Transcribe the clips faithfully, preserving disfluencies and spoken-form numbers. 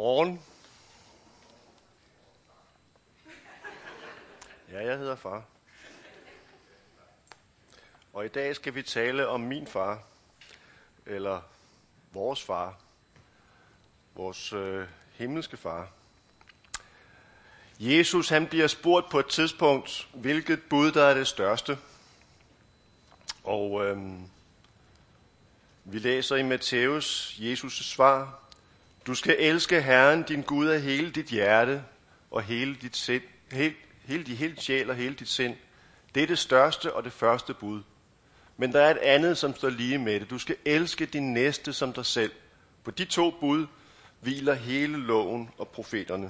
Godmorgen. Ja, jeg hedder far. Og i dag skal vi tale om min far, eller vores far, vores øh, himmelske far. Jesus, han bliver spurgt på et tidspunkt, hvilket bud der er det største. Og øh, vi læser i Matthæus Jesus' svar: Du skal elske Herren, din Gud, af hele dit hjerte og hele dit sind, hele, hele dit hele sjæl og hele dit sind. Det er det største og det første bud. Men der er et andet, som står lige med det. Du skal elske din næste som dig selv. På de to bud hviler hele loven og profeterne.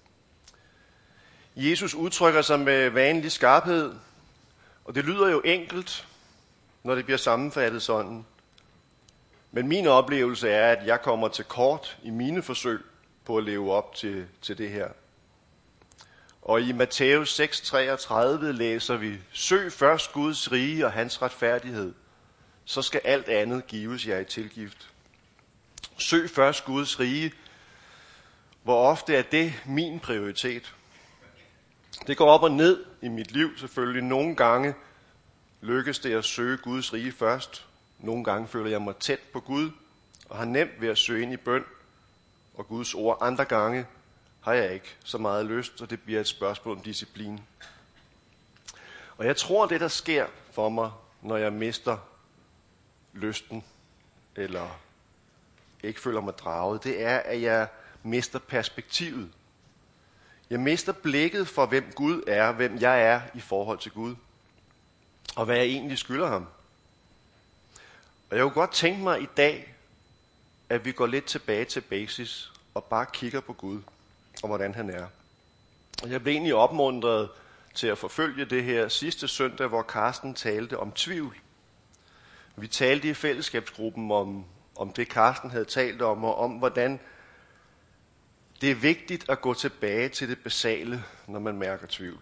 Jesus udtrykker sig med vanlig skarphed, og det lyder jo enkelt, når det bliver sammenfattet sådan. Men min oplevelse er, at jeg kommer til kort i mine forsøg på at leve op til, til det her. Og i Matthæus seks treogtredive læser vi: Søg først Guds rige og hans retfærdighed, så skal alt andet gives jer i tilgift. Søg først Guds rige. Hvor ofte er det min prioritet? Det går op og ned i mit liv selvfølgelig. Nogle gange lykkes det at søge Guds rige først. Nogle gange føler jeg mig tæt på Gud og har nemt ved at søge ind i bøn og Guds ord. Andre gange har jeg ikke så meget lyst, og det bliver et spørgsmål om disciplin. Og jeg tror, det der sker for mig, når jeg mister lysten, eller ikke føler mig draget, det er, at jeg mister perspektivet. Jeg mister blikket for, hvem Gud er, hvem jeg er i forhold til Gud, og hvad jeg egentlig skylder ham. Og jeg kunne godt tænke mig i dag, at vi går lidt tilbage til basis, og bare kigger på Gud, og hvordan han er. Og jeg blev egentlig opmuntret til at forfølge det her sidste søndag, hvor Karsten talte om tvivl. Vi talte i fællesskabsgruppen om, om det, Karsten havde talt om, og om hvordan det er vigtigt at gå tilbage til det basale, når man mærker tvivl.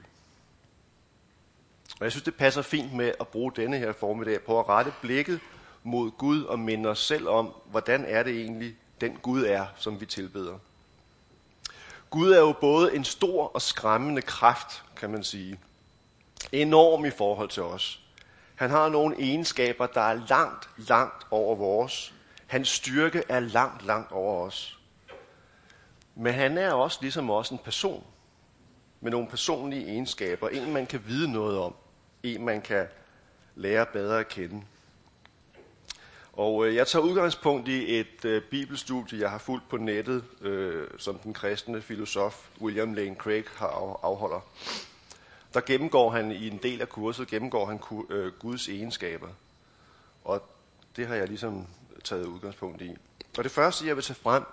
Og jeg synes, det passer fint med at bruge denne her formiddag på at rette blikket mod Gud og minde os selv om, hvordan er det egentlig, den Gud er, som vi tilbeder. Gud er jo både en stor og skræmmende kraft, kan man sige. Enorm i forhold til os. Han har nogle egenskaber, der er langt, langt over vores. Hans styrke er langt, langt over os. Men han er også ligesom os en person med nogle personlige egenskaber. En, man kan vide noget om. En, man kan lære bedre at kende. Og øh, jeg tager udgangspunkt i et øh, bibelstudie, jeg har fulgt på nettet, øh, som den kristne filosof William Lane Craig har af, afholder. Der gennemgår han i en del af kurset, gennemgår han øh, Guds egenskaber. Og det har jeg ligesom taget udgangspunkt i. Og det første, jeg vil tage frem,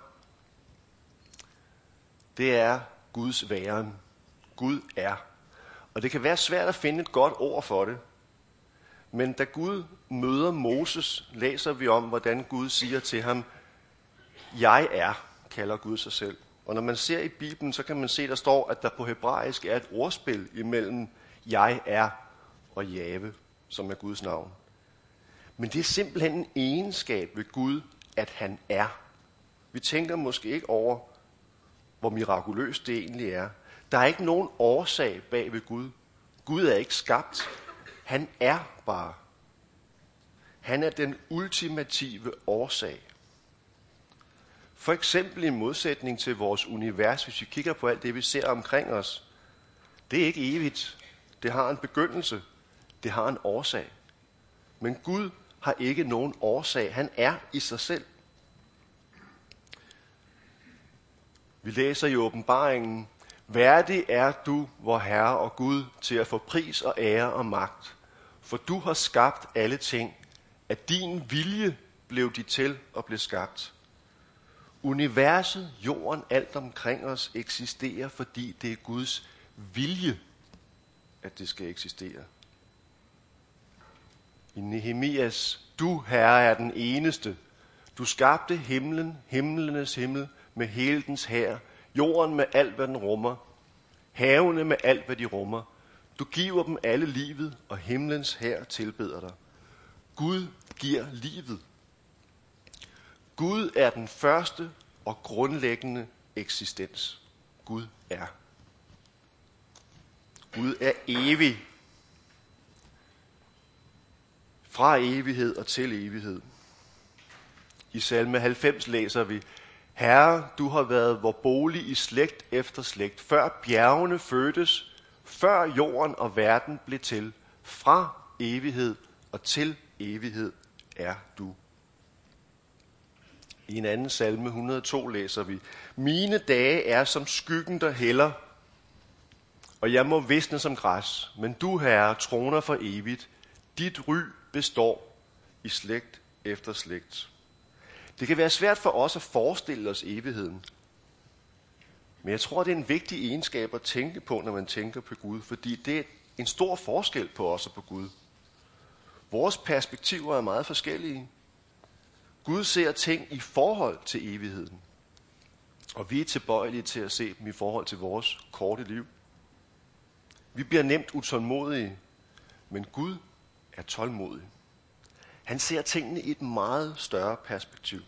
det er Guds væren. Gud er. Og det kan være svært at finde et godt ord for det. Men da Gud møder Moses, læser vi om, hvordan Gud siger til ham, jeg er, kalder Gud sig selv. Og når man ser i Bibelen, så kan man se, der står, at der på hebraisk er et ordspil imellem jeg er og Jave, som er Guds navn. Men det er simpelthen en egenskab ved Gud, at han er. Vi tænker måske ikke over, hvor mirakuløst det egentlig er. Der er ikke nogen årsag bag ved Gud. Gud er ikke skabt. Han er bare. Han er den ultimative årsag. For eksempel i modsætning til vores univers, hvis vi kigger på alt det, vi ser omkring os. Det er ikke evigt. Det har en begyndelse. Det har en årsag. Men Gud har ikke nogen årsag. Han er i sig selv. Vi læser i åbenbaringen: Værdig er du, vor Herre og Gud, til at få pris og ære og magt. For du har skabt alle ting. Af din vilje blev de til og blev skabt. Universet, jorden, alt omkring os eksisterer, fordi det er Guds vilje, at det skal eksistere. I Nehemias: Du, Herre, er den eneste. Du skabte himlen, himlenes himmel, med hele dens hær, jorden med alt, hvad den rummer, havene med alt, hvad de rummer. Du giver dem alle livet, og himlens hær tilbeder dig. Gud giver livet. Gud er den første og grundlæggende eksistens. Gud er. Gud er evig. Fra evighed og til evighed. I salme halvfems læser vi: Herre, du har været vor bolig i slægt efter slægt, før bjergene fødtes, før jorden og verden blev til. Fra evighed og til evighed er du. I en anden salme, et hundrede og to, læser vi: Mine dage er som skyggen, der hælder, og jeg må visne som græs, men du, Herre, troner for evigt. Dit ry består i slægt efter slægt. Det kan være svært for os at forestille os evigheden. Men jeg tror, det er en vigtig egenskab at tænke på, når man tænker på Gud, fordi det er en stor forskel på os og på Gud. Vores perspektiver er meget forskellige. Gud ser ting i forhold til evigheden, og vi er tilbøjelige til at se dem i forhold til vores korte liv. Vi bliver nemt utålmodige, men Gud er tålmodig. Han ser tingene i et meget større perspektiv.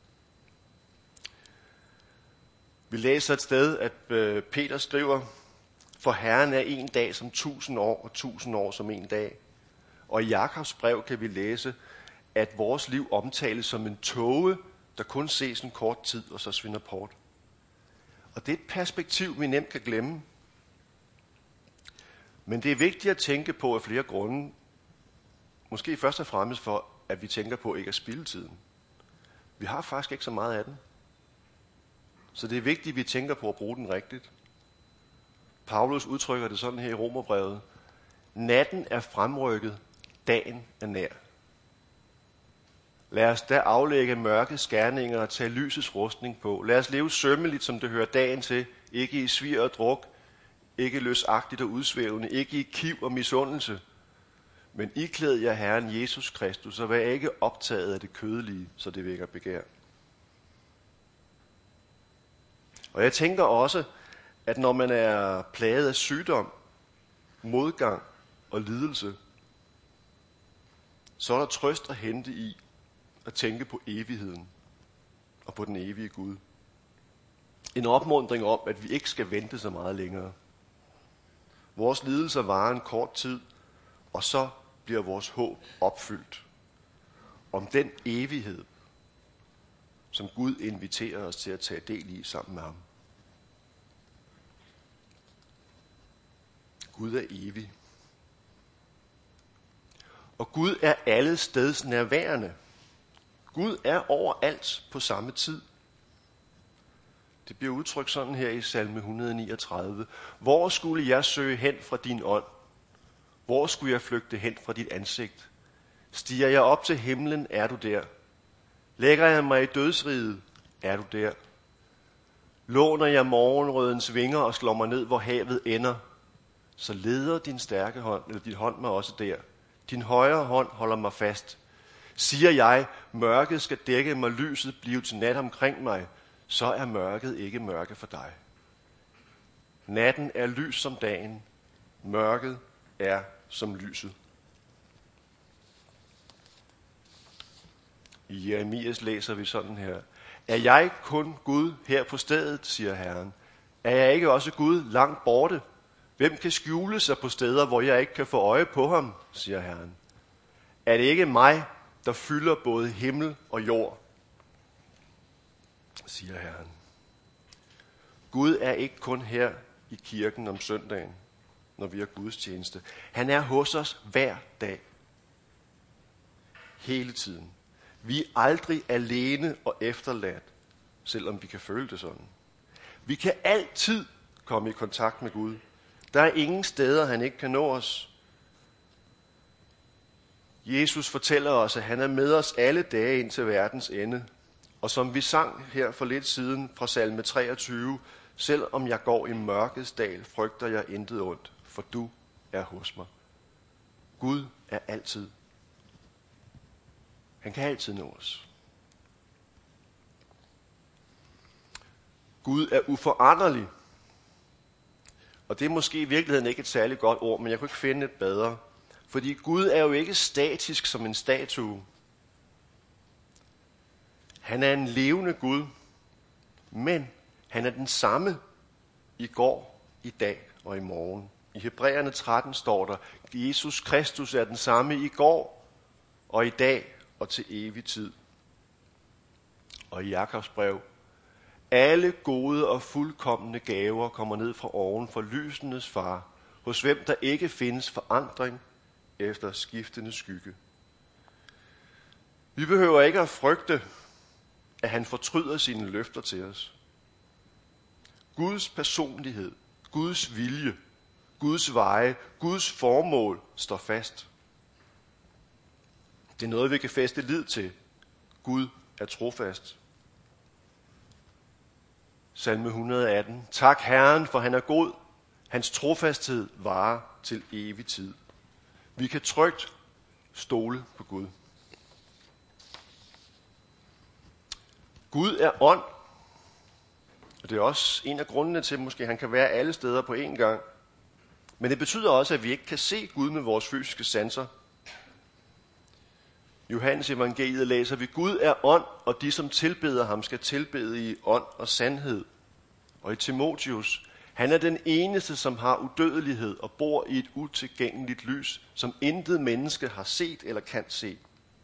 Vi læser et sted, at Peter skriver: For Herren er en dag som tusind år, og tusind år som en dag. Og i Jakobs brev kan vi læse, at vores liv omtales som en tåge, der kun ses en kort tid, og så svinder bort. Og det er et perspektiv, vi nemt kan glemme. Men det er vigtigt at tænke på af flere grunde. Måske først og fremmest for, at vi tænker på ikke at spilde tiden. Vi har faktisk ikke så meget af den. Så det er vigtigt, at vi tænker på at bruge den rigtigt. Paulus udtrykker det sådan her i Romerbrevet: Natten er fremrykket, dagen er nær. Lad os da aflægge mørkets gerninger og tage lysets rustning på. Lad os leve sømmeligt, som det hører dagen til, ikke i svir og druk, ikke løsagtigt og udsvævende, ikke i kiv og misundelse. Men iklæd jer Herren Jesus Kristus, og vær ikke optaget af det kødelige, så det vækker begær. Og jeg tænker også, at når man er plaget af sygdom, modgang og lidelse, så er der trøst at hente i at tænke på evigheden og på den evige Gud. En opmuntring om, at vi ikke skal vente så meget længere. Vores lidelser varer en kort tid, og så bliver vores håb opfyldt om den evighed, som Gud inviterer os til at tage del i sammen med ham. Gud er evig. Og Gud er alle steds nærværende. Gud er overalt på samme tid. Det bliver udtrykt sådan her i salme et hundrede og niogtredive. Hvor skulle jeg søge hen fra din ånd? Hvor skulle jeg flygte hen fra dit ansigt? Stiger jeg op til himlen, er du der. Lægger jeg mig i dødsriget, er du der. Låner jeg morgenrødens vinger og slår mig ned, hvor havet ender, så leder din stærke hånd, eller din hånd mig også der. Din højre hånd holder mig fast. Siger jeg, mørket skal dække mig, lyset blive til nat omkring mig, så er mørket ikke mørke for dig. Natten er lys som dagen, mørket er som lyset. I Jeremias læser vi sådan her: Er jeg kun Gud her på stedet, siger Herren? Er jeg ikke også Gud langt borte? Hvem kan skjule sig på steder, hvor jeg ikke kan få øje på ham, siger Herren? Er det ikke mig, der fylder både himmel og jord, siger Herren. Gud er ikke kun her i kirken om søndagen, når vi har gudstjeneste. Han er hos os hver dag. Hele tiden. Vi er aldrig alene og efterladt, selvom vi kan føle det sådan. Vi kan altid komme i kontakt med Gud. Der er ingen steder, han ikke kan nå os. Jesus fortæller os, at han er med os alle dage ind til verdens ende. Og som vi sang her for lidt siden fra salme treogtyve, selvom jeg går i mørkets dal, frygter jeg intet ondt, for du er hos mig. Gud er altid. Han kan altid nå os. Gud er uforanderlig. Og det er måske i virkeligheden ikke et særligt godt ord, men jeg kunne ikke finde et bedre. Fordi Gud er jo ikke statisk som en statue. Han er en levende Gud, men Han er den samme i går, i dag og i morgen. I Hebræerne tretten står der, Jesus Kristus er den samme i går og i dag og til evig tid. Og i Jakobs brev, alle gode og fuldkomne gaver kommer ned fra oven for lysenes far, hos hvem der ikke findes forandring efter skiftende skygge. Vi behøver ikke at frygte, at han fortryder sine løfter til os. Guds personlighed, Guds vilje, Guds veje, Guds formål står fast. Det er noget, vi kan fæste lid til. Gud er trofast. Salme et hundrede og atten. Tak Herren, for han er god. Hans trofasthed varer til evig tid. Vi kan trygt stole på Gud. Gud er ånd. Og det er også en af grundene til, at måske han kan være alle steder på én gang. Men det betyder også, at vi ikke kan se Gud med vores fysiske sanser. Johannes evangeliet læser vi, Gud er ånd, og de, som tilbeder ham, skal tilbede i ånd og sandhed. Og i Timotheus, han er den eneste, som har udødelighed og bor i et utilgængeligt lys, som intet menneske har set eller kan se.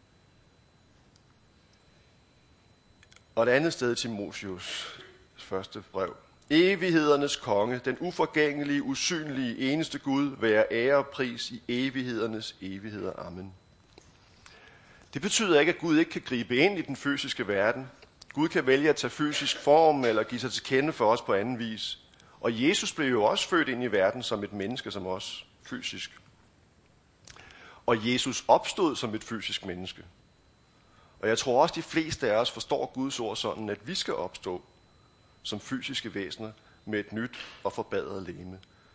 Og et andet sted i Timotheus' første brev. Evighedernes konge, den uforgængelige, usynlige, eneste Gud, være ære og pris i evighedernes evigheder. Amen. Det betyder ikke, at Gud ikke kan gribe ind i den fysiske verden. Gud kan vælge at tage fysisk form eller give sig til kende for os på anden vis. Og Jesus blev jo også født ind i verden som et menneske som os, fysisk. Og Jesus opstod som et fysisk menneske. Og jeg tror også, de fleste af os forstår Guds ord sådan, at vi skal opstå som fysiske væsener med et nyt og forbedret legeme.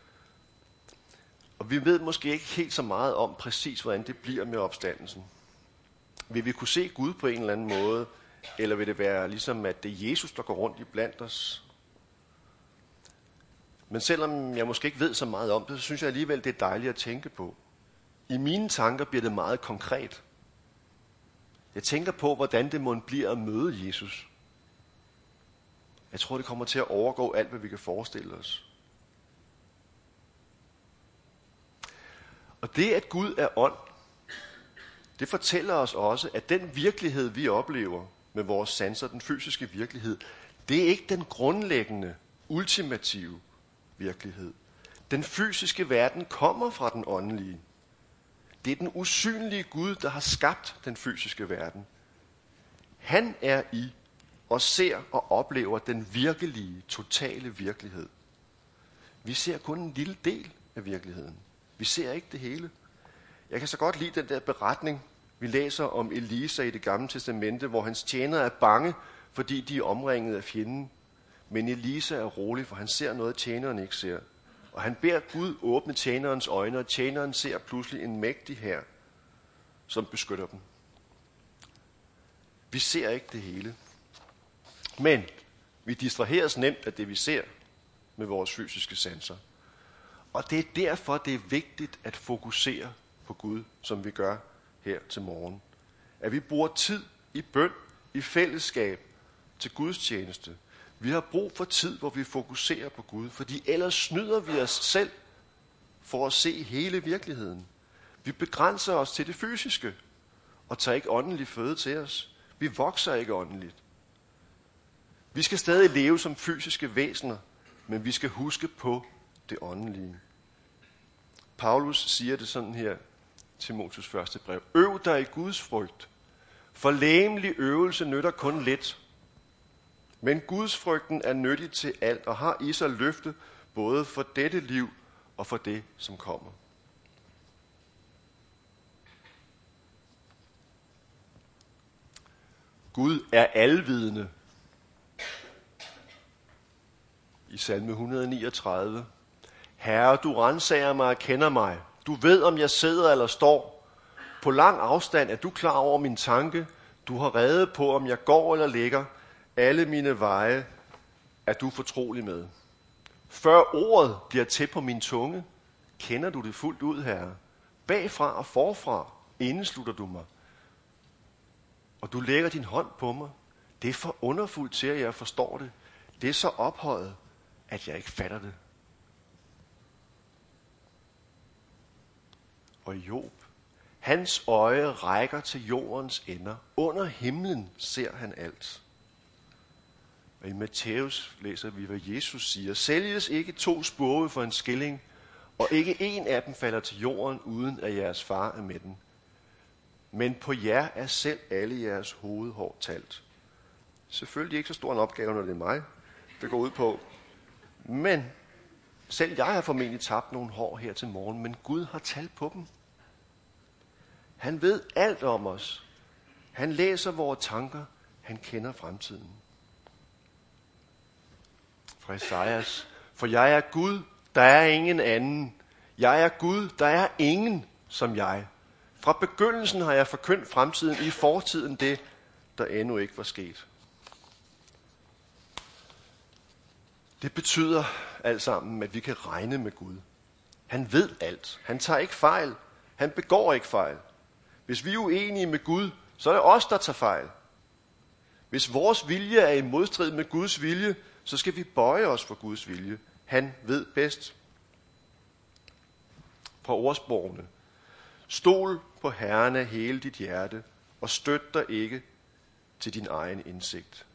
Og vi ved måske ikke helt så meget om præcis, hvordan det bliver med opstandelsen. Vil vi kunne se Gud på en eller anden måde, eller vil det være ligesom, at det er Jesus, der går rundt i blandt os? Men selvom jeg måske ikke ved så meget om det, så synes jeg alligevel, det er dejligt at tænke på. I mine tanker bliver det meget konkret. Jeg tænker på, hvordan det må blive at møde Jesus. Jeg tror, det kommer til at overgå alt, hvad vi kan forestille os. Og det, at Gud er ånd, det fortæller os også, at den virkelighed, vi oplever med vores sanser, den fysiske virkelighed, det er ikke den grundlæggende, ultimative virkelighed. Den fysiske verden kommer fra den åndelige. Det er den usynlige Gud, der har skabt den fysiske verden. Han er i og ser og oplever den virkelige, totale virkelighed. Vi ser kun en lille del af virkeligheden. Vi ser ikke det hele. Jeg kan så godt lide den der beretning, vi læser om Elisa i Det Gamle Testamente, hvor hans tjenere er bange, fordi de er omringet af fjenden. Men Elisa er rolig, for han ser noget, tjeneren ikke ser. Og han beder Gud åbne tjenerens øjne, og tjeneren ser pludselig en mægtig hær, som beskytter dem. Vi ser ikke det hele. Men vi distraheres nemt af det, vi ser med vores fysiske sanser. Og det er derfor, det er vigtigt at fokusere på Gud, som vi gør her til morgen. At vi bruger tid i bøn, i fællesskab til Guds tjeneste. Vi har brug for tid, hvor vi fokuserer på Gud, fordi ellers snyder vi os selv for at se hele virkeligheden. Vi begrænser os til det fysiske og tager ikke åndelig føde til os. Vi vokser ikke åndeligt. Vi skal stadig leve som fysiske væsener, men vi skal huske på det åndelige. Paulus siger det sådan her, Timotheus første brev. Øv dig i Guds frygt, for legemlig øvelse nytter kun lidt. Men Guds frygten er nyttig til alt og har i sig løfte både for dette liv og for det, som kommer. Gud er alvidende. I salme et hundrede og niogtredive. Herre, du ransager mig og kender mig. Du ved, om jeg sidder eller står. På lang afstand er du klar over min tanke. Du har rede på, om jeg går eller ligger. Alle mine veje er du fortrolig med. Før ordet bliver til på min tunge, kender du det fuldt ud, Herre. Bagfra og forfra indeslutter du mig. Og du lægger din hånd på mig. Det er for underfuldt til, at jeg forstår det. det er så ophøjet, at jeg ikke fatter det. Og Job, hans øje rækker til jordens ender. Under himlen ser han alt. Og i Matthæus læser vi, hvad Jesus siger. Sælges ikke to spurve for en skilling, og ikke en af dem falder til jorden, uden at jeres far er med den. Men på jer er selv alle jeres hovedhår talt. Selvfølgelig ikke så stor en opgave, når det er mig, det går ud på. Men selv jeg har formentlig tabt nogle hår her til morgen, men Gud har talt på dem. Han ved alt om os. Han læser vores tanker. Han kender fremtiden. Fra Esajas. For jeg er Gud, der er ingen anden. Jeg er Gud, der er ingen som jeg. Fra begyndelsen har jeg forkyndt fremtiden, i fortiden det, der endnu ikke var sket. Det betyder alt sammen, at vi kan regne med Gud. Han ved alt. Han tager ikke fejl. Han begår ikke fejl. Hvis vi er uenige med Gud, så er det os, der tager fejl. Hvis vores vilje er i modstrid med Guds vilje, så skal vi bøje os for Guds vilje. Han ved bedst. Fra ordsprogene. Stol på Herren af hele dit hjerte, og støt dig ikke til din egen indsigt.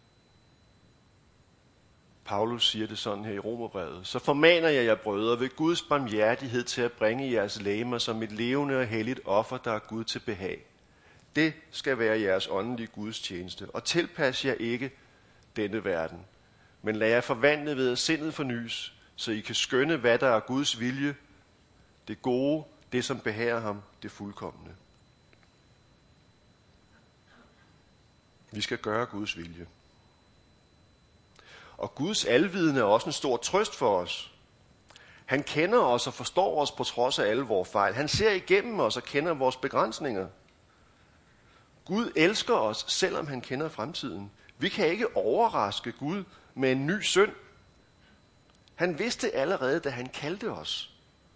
Paulus siger det sådan her i Romerbrevet. Så formaner jeg jer, brødre, ved Guds barmhjertighed til at bringe jeres legemer som et levende og helligt offer, der er Gud til behag. Det skal være jeres åndelige gudstjeneste, og tilpas jer ikke denne verden. Men lad jer forvandle ved at sindet fornys, så I kan skønne, hvad der er Guds vilje, det gode, det som behager ham, det fuldkomne. Vi skal gøre Guds vilje. Og Guds alvidende er også en stor trøst for os. Han kender os og forstår os på trods af alle vores fejl. Han ser igennem os og kender vores begrænsninger. Gud elsker os, selvom han kender fremtiden. Vi kan ikke overraske Gud med en ny synd. Han vidste allerede, da han kaldte os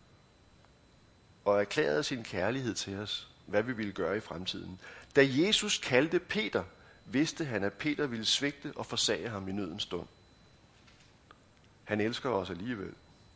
og erklærede sin kærlighed til os, hvad vi ville gøre i fremtiden. Da Jesus kaldte Peter, vidste han, at Peter ville svigte og forsage ham i nødens stund. Han elsker os alligevel.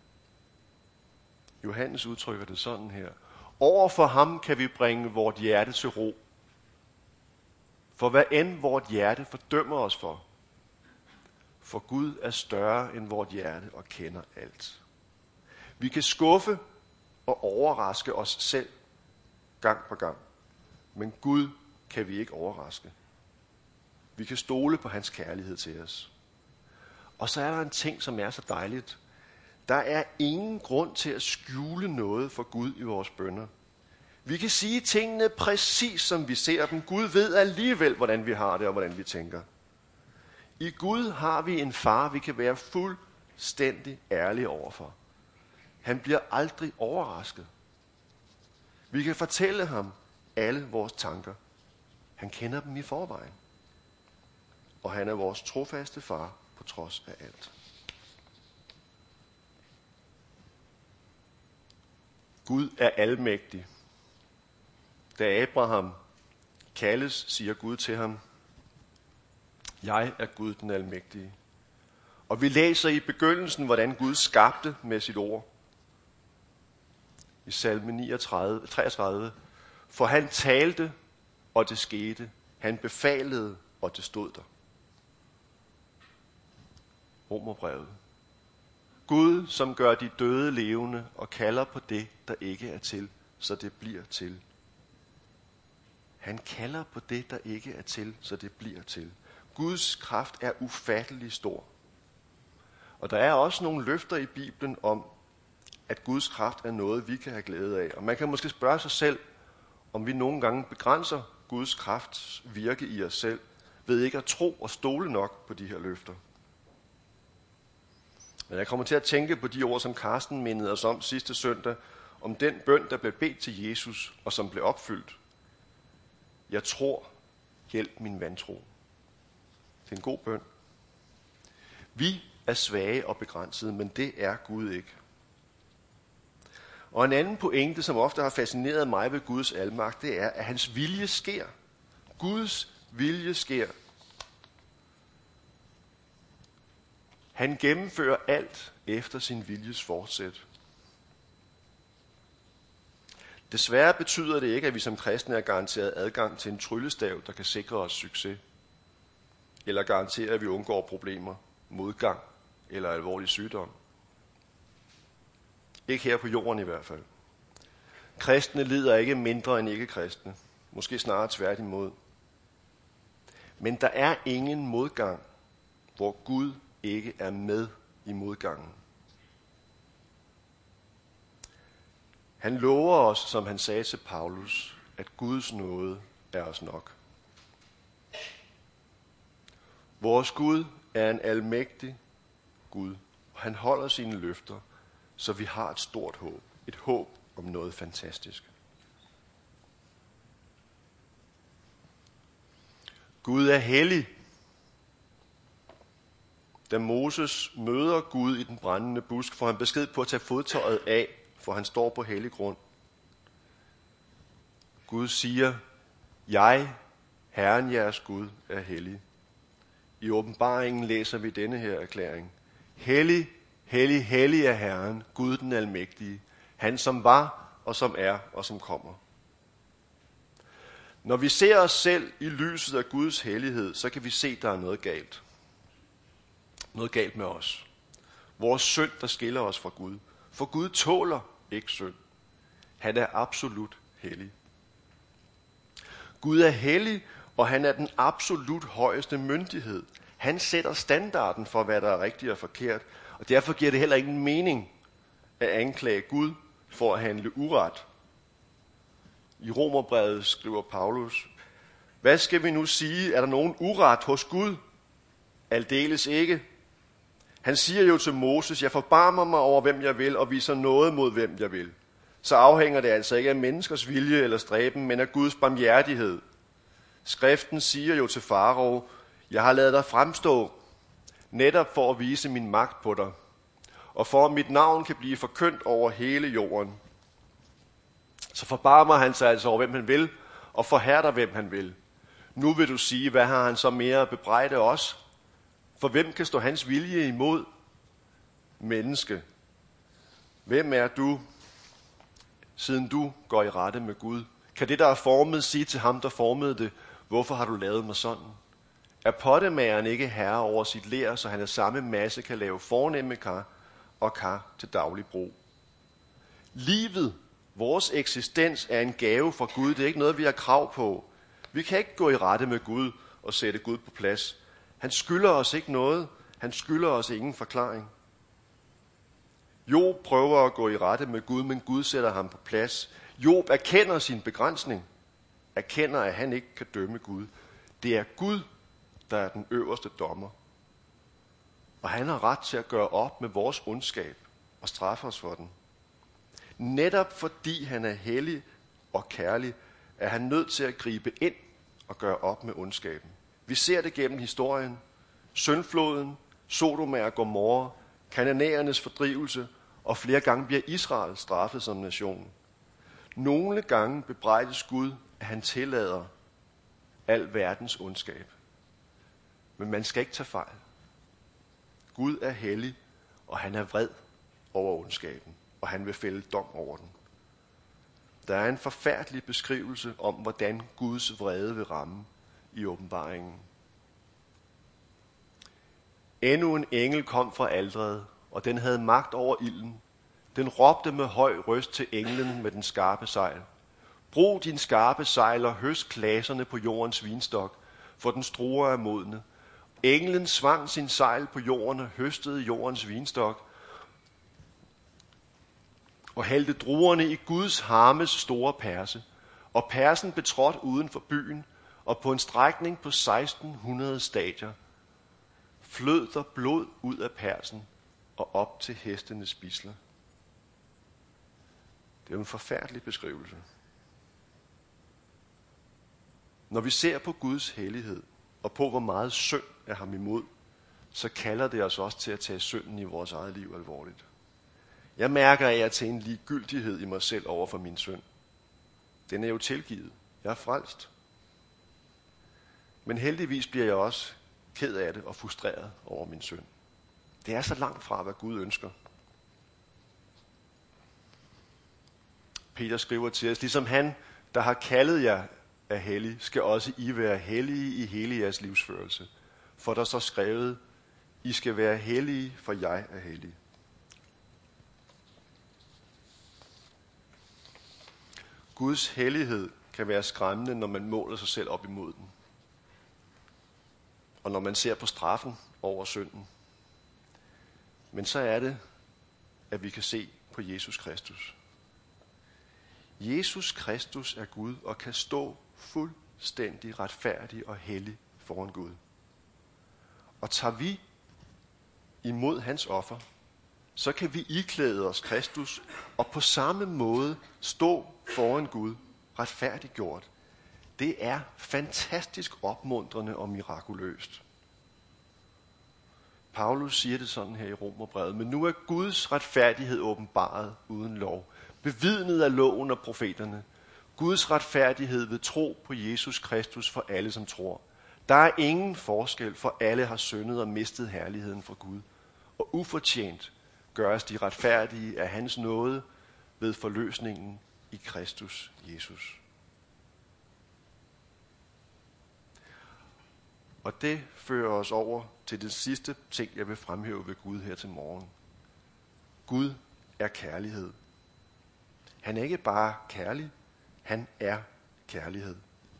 Johannes udtrykker det sådan her. Over for ham kan vi bringe vort hjerte til ro. For hvad end vort hjerte fordømmer os for. For Gud er større end vort hjerte og kender alt. Vi kan skuffe og overraske os selv gang på gang. Men Gud kan vi ikke overraske. Vi kan stole på hans kærlighed til os. Og så er der en ting, som er så dejligt. Der er ingen grund til at skjule noget for Gud i vores bønner. Vi kan sige tingene præcis som vi ser dem. Gud ved alligevel, hvordan vi har det og hvordan vi tænker. I Gud har vi en far, vi kan være fuldstændig ærlige overfor. Han bliver aldrig overrasket. Vi kan fortælle ham alle vores tanker. Han kender dem i forvejen. Og han er vores trofaste far på trods af alt. Gud er almægtig. Da Abraham kaldes, siger Gud til ham, jeg er Gud den almægtige. Og vi læser i begyndelsen, hvordan Gud skabte med sit ord. I salme niogtredive, treogtredive. For han talte, og det skete. Han befalede, og det stod der. Romerbrevet. Gud, som gør de døde levende og kalder på det, der ikke er til, så det bliver til. Han kalder på det, der ikke er til, så det bliver til. Guds kraft er ufattelig stor. Og der er også nogle løfter i Bibelen om, at Guds kraft er noget, vi kan have glæde af. Og man kan måske spørge sig selv, om vi nogle gange begrænser Guds krafts virke i os selv, ved ikke at tro og stole nok på de her løfter. Men jeg kommer til at tænke på de ord, som Karsten mindede os om sidste søndag, om den bøn, der blev bedt til Jesus, og som blev opfyldt. Jeg tror, hjælp min vantro. Det er en god bøn. Vi er svage og begrænsede, men det er Gud ikke. Og en anden pointe, som ofte har fascineret mig ved Guds almagt, det er, at hans vilje sker. Guds vilje sker. Han gennemfører alt efter sin viljes fortsæt. Desværre betyder det ikke, at vi som kristne er garanteret adgang til en tryllestav, der kan sikre os succes, eller garantere, at vi undgår problemer, modgang eller alvorlig sygdom. Ikke her på jorden i hvert fald. Kristne lider ikke mindre end ikke-kristne, måske snarere tværtimod. Men der er ingen modgang, hvor Gud ikke er med i modgangen. Han lover os, som han sagde til Paulus, at Guds nåde er os nok. Vores Gud er en almægtig Gud, og han holder sine løfter, så vi har et stort håb. Et håb om noget fantastisk. Gud er hellig. Da Moses møder Gud i den brændende busk, får han besked på at tage fodtøjet af, for han står på hellig grund. Gud siger, jeg, Herren jeres Gud, er hellig. I åbenbaringen læser vi denne her erklæring. Hellig, hellig, hellig er Herren, Gud den almægtige, han som var og som er og som kommer. Når vi ser os selv i lyset af Guds hellighed, så kan vi se, at der er noget galt. Noget galt med os. Vores synd, der skiller os fra Gud. For Gud tåler ikke synd. Han er absolut hellig. Gud er hellig, og han er den absolut højeste myndighed. Han sætter standarden for, hvad der er rigtigt og forkert, og derfor giver det heller ingen mening at anklage Gud for at handle uret. I Romerbrevet skriver Paulus, hvad skal vi nu sige? Er der nogen uret hos Gud? Aldeles ikke. Han siger jo til Moses, jeg forbarmer mig over, hvem jeg vil, og viser noget mod, hvem jeg vil. Så afhænger det altså ikke af menneskers vilje eller stræben, men af Guds barmhjertighed. Skriften siger jo til farao, jeg har ladet dig fremstå, netop for at vise min magt på dig, og for at mit navn kan blive forkyndt over hele jorden. Så forbarmer han sig altså over, hvem han vil, og forhærder, hvem han vil. Nu vil du sige, hvad har han så mere at bebrejde os? For hvem kan stå hans vilje imod? Menneske. Hvem er du, siden du går i rette med Gud? Kan det, der er formet, sige til ham, der formede det, hvorfor har du lavet mig sådan? Er pottemageren ikke herre over sit ler, så han af samme masse kan lave fornemme kar og kar til daglig brug? Livet, vores eksistens, er en gave fra Gud. Det er ikke noget, vi har krav på. Vi kan ikke gå i rette med Gud og sætte Gud på plads. Han skylder os ikke noget. Han skylder os ingen forklaring. Job prøver at gå i rette med Gud, men Gud sætter ham på plads. Job erkender sin begrænsning. Erkender, at han ikke kan dømme Gud. Det er Gud, der er den øverste dommer. Og han har ret til at gøre op med vores ondskab og straffe os for den. Netop fordi han er hellig og kærlig, er han nødt til at gribe ind og gøre op med ondskaben. Vi ser det gennem historien. Syndfloden, Sodoma og Gomorra, kananæernes fordrivelse, og flere gange bliver Israel straffet som nation. Nogle gange bebrejdes Gud, at han tillader al verdens ondskab. Men man skal ikke tage fejl. Gud er hellig, og han er vred over ondskaben, og han vil fælde dom over den. Der er en forfærdelig beskrivelse om, hvordan Guds vrede vil ramme i åbenbaringen. Endnu en engel kom fra alteret, og den havde magt over ilden. Den råbte med høj røst til englen med den skarpe sejl. Brug din skarpe sejl og høst klaserne på jordens vinstok, for den struer er modne. Englen svang sin sejl på jorden og høstede jordens vinstok, og hældte druerne i Guds harmes store perse. Og persen betrådte uden for byen, og på en strækning på seksten hundrede stadier flød der blod ud af persen og op til hestenes bisler. Det er jo en forfærdelig beskrivelse. Når vi ser på Guds hellighed og på, hvor meget synd er ham imod, så kalder det os også til at tage synden i vores eget liv alvorligt. Jeg mærker af til en ligegyldighed i mig selv over for min synd. Den er jo tilgivet. Jeg er frelst. Men heldigvis bliver jeg også ked af det og frustreret over min synd. Det er så langt fra, hvad Gud ønsker. Peter skriver til os, ligesom han, der har kaldet jer er hellig, skal også I være hellige i hele jeres livsførelse. For der står skrevet, I skal være hellige, for jeg er hellig. Guds hellighed kan være skræmmende, når man måler sig selv op imod den. Og når man ser på straffen over synden. Men så er det, at vi kan se på Jesus Kristus. Jesus Kristus er Gud og kan stå fuldstændig retfærdig og hellig foran Gud. Og tager vi imod hans offer, så kan vi iklæde os Kristus og på samme måde stå foran Gud retfærdiggjort. Det er fantastisk opmuntrende og mirakuløst. Paulus siger det sådan her i Romerbrevet, men nu er Guds retfærdighed åbenbaret uden lov, bevidnet af loven og profeterne. Guds retfærdighed ved tro på Jesus Kristus for alle, som tror. Der er ingen forskel, for alle har syndet og mistet herligheden fra Gud. Og ufortjent gøres de retfærdige af hans nåde ved forløsningen i Kristus Jesus. Og det fører os over til den sidste ting, jeg vil fremhæve ved Gud her til morgen. Gud er kærlighed. Han er ikke bare kærlig, han er kærlighed.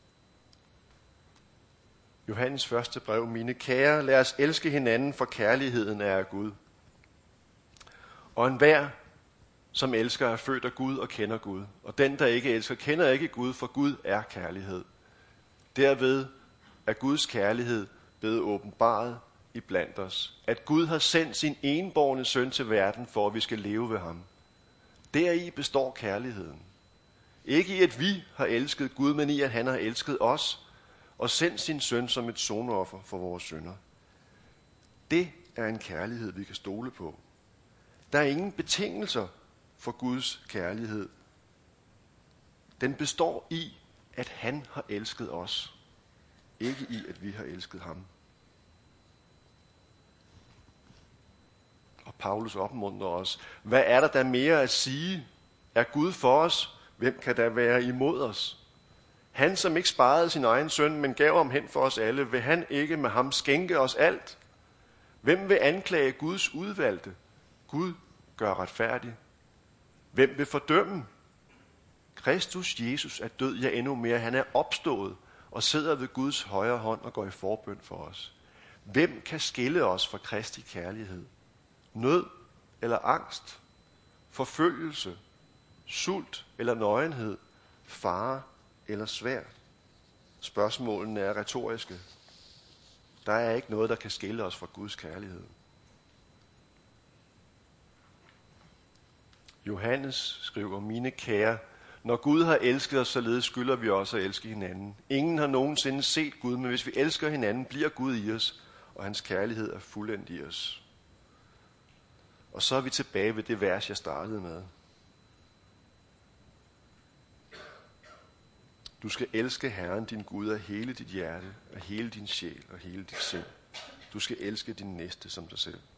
Johannes første brev, mine kære, lad os elske hinanden, for kærligheden er af Gud. Og enhver, som elsker, er født af Gud og kender Gud. Og den, der ikke elsker, kender ikke Gud, for Gud er kærlighed. Derved er Guds kærlighed blevet åbenbaret i blandt os. At Gud har sendt sin enbårne søn til verden, for at vi skal leve ved ham. Deri består kærligheden. Ikke i, at vi har elsket Gud, men i, at han har elsket os og sendt sin søn som et sonoffer for vores synder. Det er en kærlighed, vi kan stole på. Der er ingen betingelser for Guds kærlighed. Den består i, at han har elsket os. Ikke i, at vi har elsket ham. Og Paulus opmuntrer os. Hvad er der da mere at sige? Er Gud for os? Hvem kan der være imod os? Han, som ikke sparede sin egen søn, men gav ham hen for os alle, vil han ikke med ham skænke os alt? Hvem vil anklage Guds udvalgte? Gud gør retfærdig. Hvem vil fordømme? Kristus Jesus er død, ja endnu mere. Han er opstået og sidder ved Guds højre hånd og går i forbøn for os. Hvem kan skille os fra Kristi kærlighed? Nød eller angst? Forfølgelse? Sult eller nøgenhed? Fare eller sværd? Spørgsmålene er retoriske. Der er ikke noget, der kan skille os fra Guds kærlighed. Johannes skriver, mine kære, når Gud har elsket os, således skylder vi også at elske hinanden. Ingen har nogensinde set Gud, men hvis vi elsker hinanden, bliver Gud i os, og hans kærlighed er fuldendt i os. Og så er vi tilbage ved det vers, jeg startede med. Du skal elske Herren, din Gud, af hele dit hjerte, af hele din sjæl og hele dit sind. Du skal elske din næste som dig selv.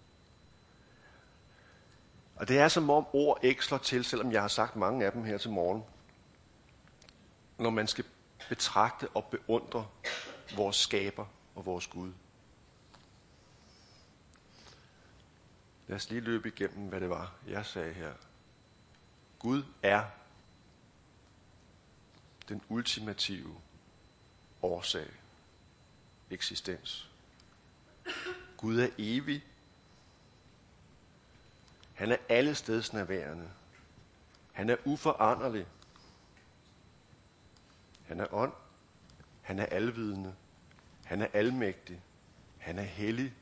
Og det er som om ord ikke slår til, selvom jeg har sagt mange af dem her til morgen. Når man skal betragte og beundre vores skaber og vores Gud. Lad os lige løbe igennem, hvad det var, jeg sagde her. Gud er den ultimative årsag, eksistens. Gud er evig. Han er allestedsnærværende. Han er uforanderlig. Han er ånd. Han er alvidende. Han er almægtig. Han er hellig.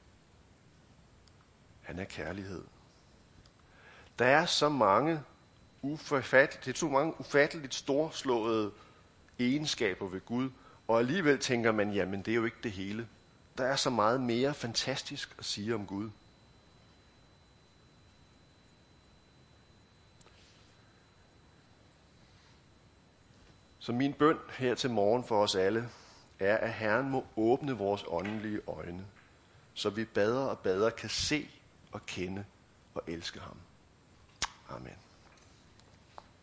Han er kærlighed. Der er så mange ufatteligt, det er så mange ufatteligt storslåede egenskaber ved Gud, og alligevel tænker man, jamen det er jo ikke det hele. Der er så meget mere fantastisk at sige om Gud. Så min bøn her til morgen for os alle er, at Herren må åbne vores åndelige øjne, så vi bedre og bedre kan se at kende og elske ham. Amen.